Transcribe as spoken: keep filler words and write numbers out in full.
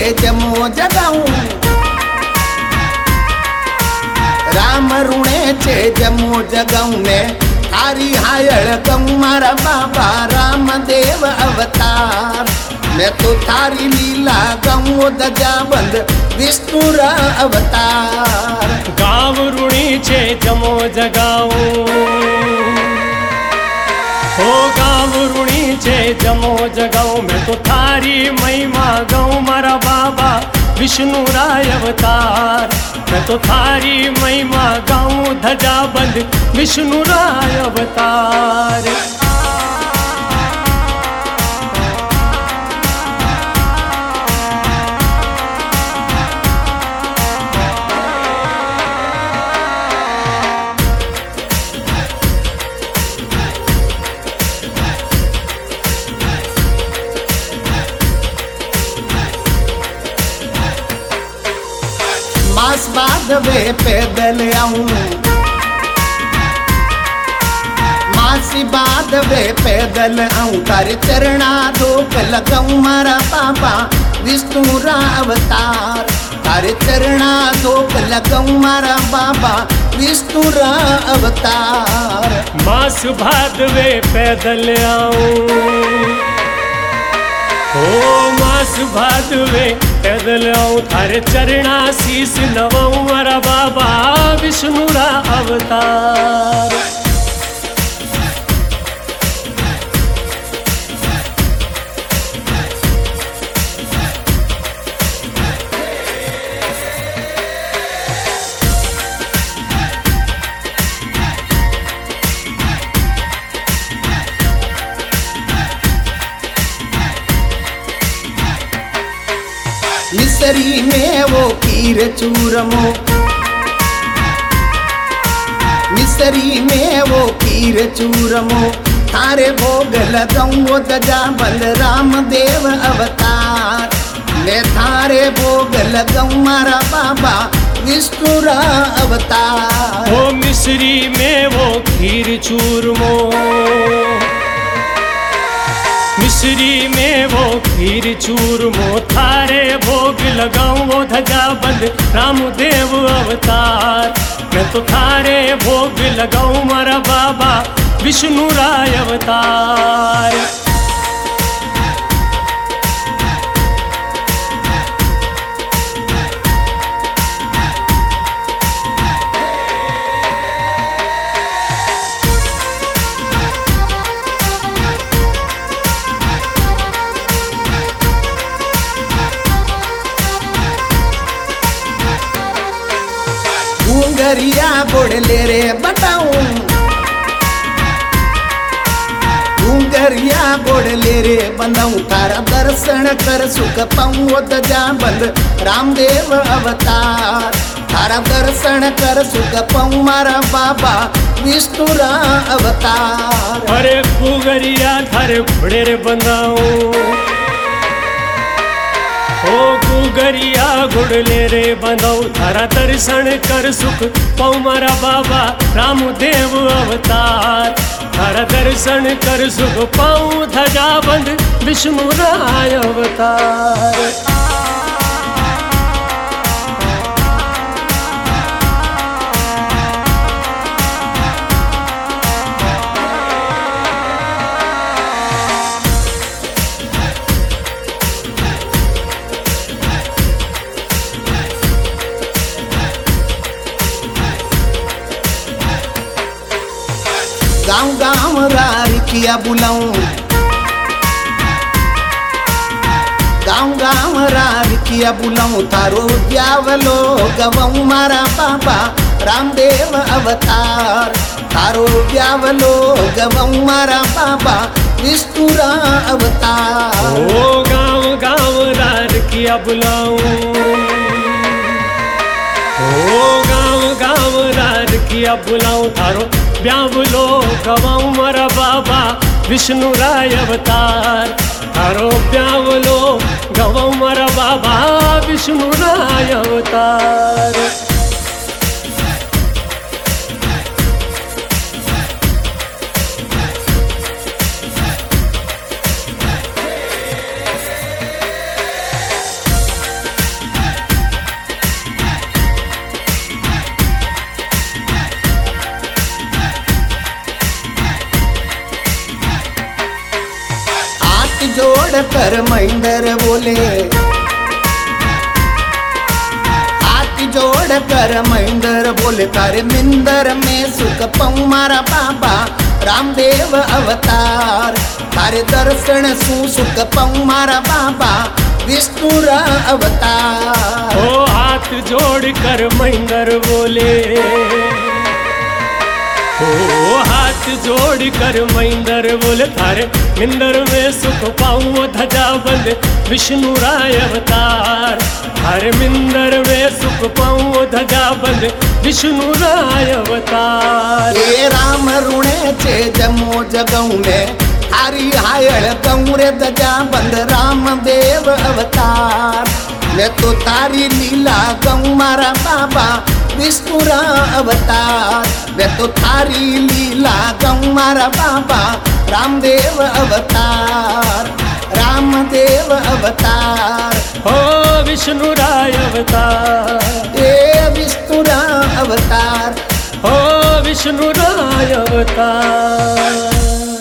जमो जगाऊं, राम ऋणे छे जमो जगाऊं ने थारी हायल कहूं मारा बाबा रामदेव अवतार। मैं तो थारी लीला गाऊं दजा बंद विष्णु रा अवतार। गाव ऋणी छे जमो जगाऊं, हो गाव ऋणी छे जमो जगाऊं। मैं तो थारी महिमा गाऊं मारा बाबा विष्णु राय अवतार। मैं तो थारी महिमा गाऊं धजा बंद विष्णु राय अवतार। मास बाद वे पैदल आऊं, मासी बाद वे पैदल आऊं। तारे चरणा धोक लगाऊं मारा बाबा विष्णु रा अवतार। तारे चरणा धोक लगाऊं मारा बाबा विष्णु रा अवतार। मास बाद वे पैदल आऊं, ओ मास भादवे पैदल आऊं। थारे चरणा शीस नवाऊं मारा बाबा विष्णु रा अवतार। मिसरी में वो खीर चूरमो, मिसरी में वो खीर चूरमो। थारे भोग लगाऊं दजा बल रामदेव अवतार। मैं थारे भोग लगाऊं मारा बाबा विष्णु रा अवतार। ओ मिसरी में वो खीर चूरमो, मिसरी में वो खीर चूरमो। थारे भोग लगाऊं वो धजा बंद रामदेव अवतार। मैं तो थारे भोग लगाऊं मारा बाबा विष्णु राय अवतार। घूंगरिया गोड़ ले रे बताऊं, घूंगरिया गोड़ ले रे बंदाऊं। तारा दर्शन कर सुख पाऊं दजा बंद रामदेव अवतार। तारा दर्शन कर सुख पाऊं मारा बाबा विष्णु रा अवतार। अरे घूंगरिया थारे घोड़े रे बंदाऊं, ओ घूंगरिया घोड़ले रे बंदाऊं। थारा दर्शन कर सुख पाऊं मारा बाबा रामदेव अवतार। थारा दर्शन कर सुख पाऊं धजा बंद विष्णु राय अवतार। गाँव गाँव रारिकिया बुलाऊं, गाँव गाँव रारिकिया बुलाऊं। थारो ब्यावलो गवाऊं मारा बाबा रामदेव अवतार। थारो ब्यावलो गवाऊं मारा बाबा विष्णु रा अवतार। ओ गाँव गाँव रारिकिया बुलाऊं, ओ गाँव गाँव रारिकिया बुलाऊं। थारो ब्यावलो गवाऊं मारा बाबा विष्णु राय अवतार। थारो ब्यावलो गवाऊं मारा बाबा विष्णु राय अवतार। जोड़ कर महेंद्र बोले, हाथ जोड़ कर महेंद्र बोले, तारे मिंदर में सुख पाऊं मारा बाबा रामदेव अवतार। तारे दर्शन सु सुख पाऊं मारा बाबा विष्णु रा अवतार। ओ हाथ जोड़ कर महेंद्र बोले, ओ हाथ जोड़ कर महेंद्र बोले, थारे मिंदर में सुख पाऊं ध्वजा बंद विष्णु राय अवतार। थारे मिंदर में सुख पाऊं ध्वजा बंद विष्णु राय अवतार। हे राम ऋणे चे जमो जगऊ में थारी हायल गऊ रे ध्वजा बंद रामदेव अवतार। मैं तो तारी लीला गऊ मारा बाबा विष्णु रा अवतार। मैं तो थारी लीला गऊ मारा बाबा रामदेव अवतार, रामदेव अवतार। ओ विष्णु राय अवतार, ए विष्णु रा अवतार, ओ विष्णु राय अवतार।